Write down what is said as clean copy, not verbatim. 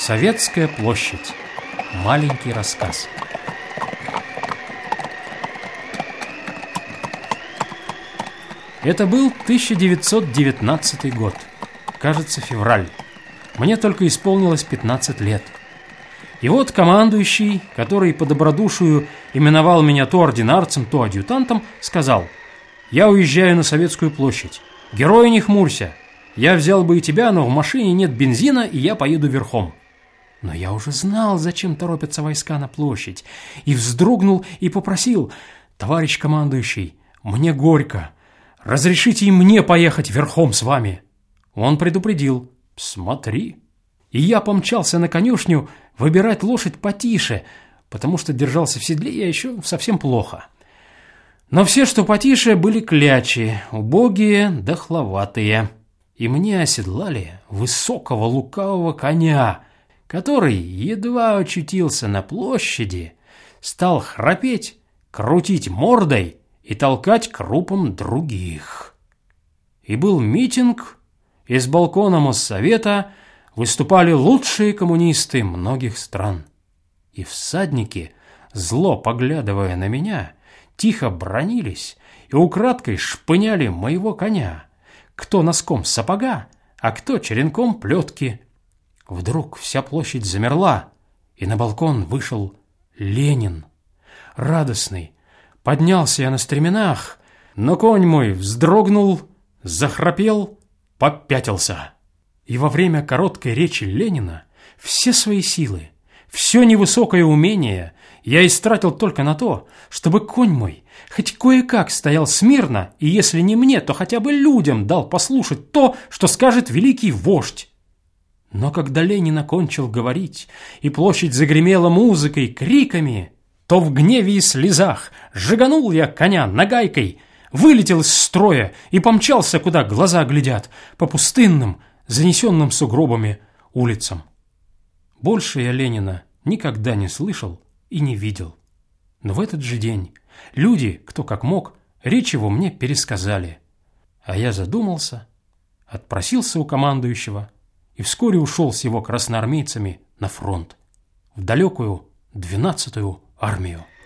Советская площадь. Маленький рассказ. Это был 1919 год. Кажется, февраль. Мне только исполнилось 15 лет. И вот командующий, который по добродушию именовал меня то ординарцем, то адъютантом, сказал: «Я уезжаю на Советскую площадь. Герой, не хмурься. Я взял бы и тебя, но в машине нет бензина, и я поеду верхом». Но я уже знал, зачем торопятся войска на площадь, и вздрогнул и попросил: «Товарищ командующий, мне горько. Разрешите и мне поехать верхом с вами». Он предупредил: «Смотри». И я помчался на конюшню выбирать лошадь потише, потому что держался в седле я еще совсем плохо. Но все, что потише, были клячи, убогие, дохловатые. И мне оседлали высокого лукавого коня, который едва очутился на площади, стал храпеть, крутить мордой и толкать крупом других. И был митинг, и с балкона Моссовета выступали лучшие коммунисты многих стран. И всадники, зло поглядывая на меня, тихо бранились и украдкой шпыняли моего коня, кто носком сапога, а кто черенком плетки. Вдруг вся площадь замерла, и на балкон вышел Ленин. Радостный, поднялся я на стременах, но конь мой вздрогнул, захрапел, попятился. И во время короткой речи Ленина все свои силы, все невысокое умение я истратил только на то, чтобы конь мой хоть кое-как стоял смирно, и если не мне, то хотя бы людям дал послушать то, что скажет великий вождь. Но когда Ленин окончил говорить, и площадь загремела музыкой, криками, то в гневе и слезах сжиганул я коня нагайкой, вылетел из строя и помчался, куда глаза глядят, по пустынным, занесенным сугробами улицам. Больше я Ленина никогда не слышал и не видел. Но в этот же день люди, кто как мог, речь его мне пересказали. А я задумался, отпросился у командующего и вскоре ушел с его красноармейцами на фронт, в далекую 12-ю армию.